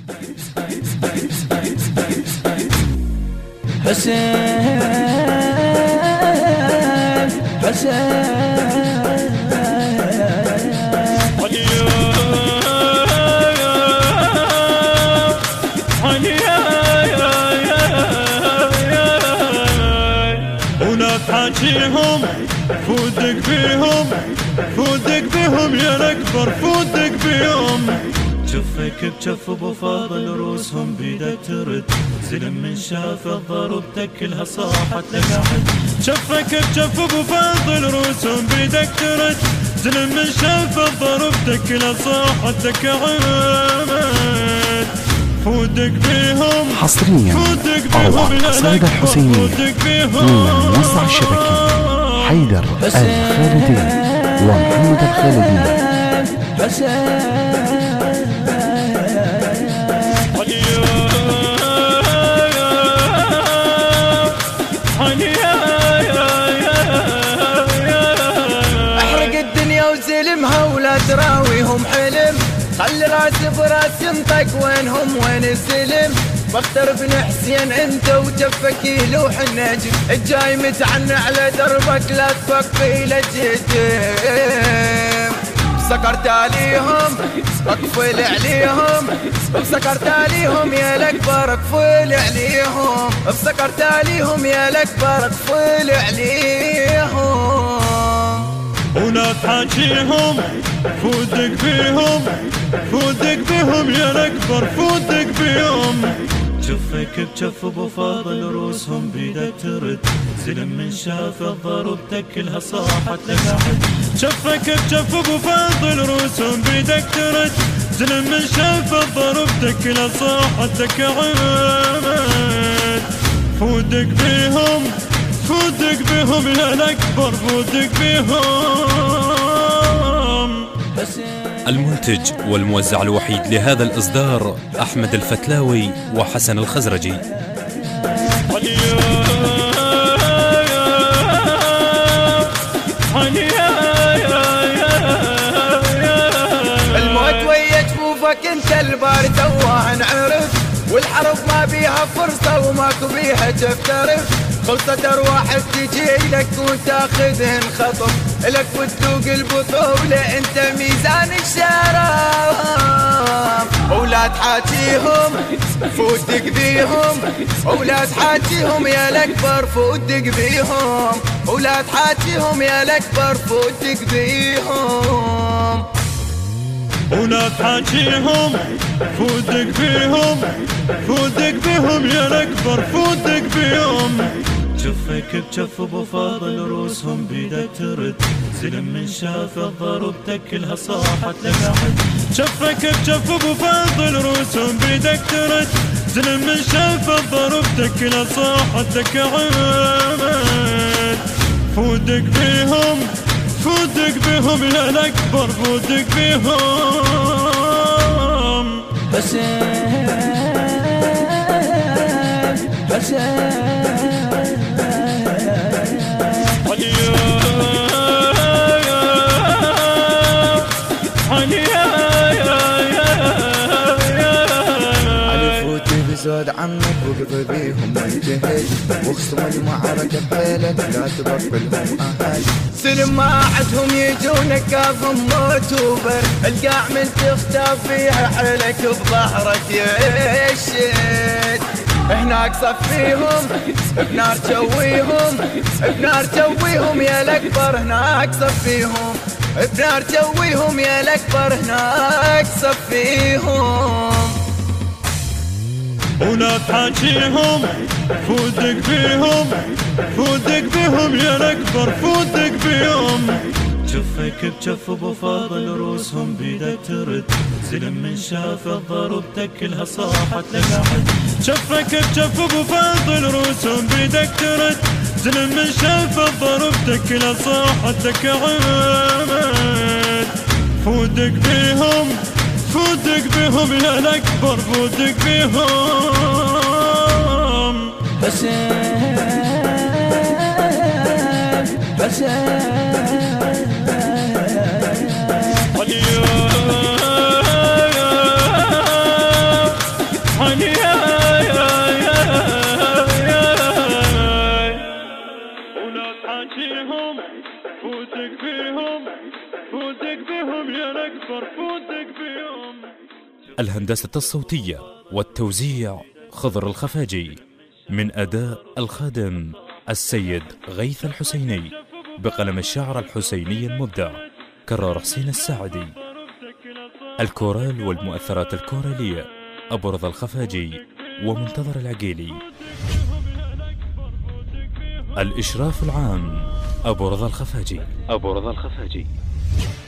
حسين حسين حاجيهم فودك بيهم فودك بيهم يا الأكبر فودك بيهم. جفك بجف ابو فاضل روسهم بيدك ترد زلم من شاف ضربتك كلها صاحت لك عد. جفك بجف ابو فاضل روسهم بيدك ترد زلم من شاف ضربتك كلها صاحت لك عد. فودك بيهم حصريا أروع صيد الحسينية من الموزع الشبكي حيدر الخالدي ومحمد الخالدي. احرق الدنيا وزلمها ولا تراويهم حلم، خلي راس براس ينطق وينهم وين السلم. بختار بن حسين انت وجفك يلوح النجم، الجاي متعنى على دربك لا تفقي لجهتم. سكرت عليهم اقفل عليهم، سكرت عليهم يا الاكبر اقفل عليهم، سكرت عليهم يا الاكبر اقفل عليهم. ولا تحاجيهم فودك بيهم فودك بيهم يا الأكبر فودك بيهم. جفك بجف ابو فاضل روسهم بيدك ترد زلم من شاف ضربتك كلها صاحت لك عد. جفك بجف ابو فاضل روسهم بيدك ترد زلم من شاف ضربتك كلها صاحت لك عد. فودك بيهم فودك بيهم يا الأكبر فودك بيهم. المنتج والموزع الوحيد لهذا الإصدار أحمد الفتلاوي وحسن الخزرجي. الموت ويا جفوفك انت البار توه نعرف، والحرب ما بيها فرصة وماكو بيها تفترف. خلصت ارواح بتجي لك وتاخذهن خطف، لك وتذوق البطولة انت ميزان الشرف. ولا تحاجيهم فودك بيهم، ولا تحاجيهم يا الاكبر فودك بيهم، ولا تحاجيهم يا الاكبر فودك بيهم. ولا تحاجيهم فودك بيهم فودك بيهم يا الأكبر فودك بيهم. جفك بجف ابو فاضل روسهم بيدك ترد زلم من شاف ضربتك كلها صاحت لك عد. جفك بجف ابو فاضل روسهم بيدك ترد زلم من شاف ضربتك كلها صاحت لك عد. فودك بيهم فودك بيهم يا الأكبر فودك بيهم. حسين حسين زود عنك وقف بيهم وانتهج، واخصم المعركة بحيلك لا تبطلهم أهل. سلم ما عدهم يجونك كاظم موت وبر، القاع من تختار فيها حيلك بظهرك يشد. هناك صفيهم بنار جويهم، بنار جويهم يا الأكبر هناك صفيهم، بنار جويهم يا الأكبر هناك صفيهم. ولا تحاجيهم فودك بيهم فودك بيهم يا الأكبر فودك بيهم. جفك بجف ابو فاضل روسهم بيدك ترد زلم من شاف ضربتك كلها صاحت لك عد. جفك بجف ابو فاضل روسهم بيدك ترد زلم من شاف ضربتك كلها صاحت لك عد. فودك بيهم فودك بيهم يا الأكبر فودك بيهم. حسين حسين فرحان يا وناس حاجيهم فوتك فيهم فوتك بهم يا الأكبر فوتك بهم. الهندسة الصوتية والتوزيع خضر الخفاجي، من أداء الخادم السيد غيث الحسيني، بقلم الشاعر الحسيني المبدع كرار حسين الساعدي. الكورال والمؤثرات الكورالية أبو رضا الخفاجي ومنتظر العقيلي. الإشراف العام أبو رضا الخفاجي.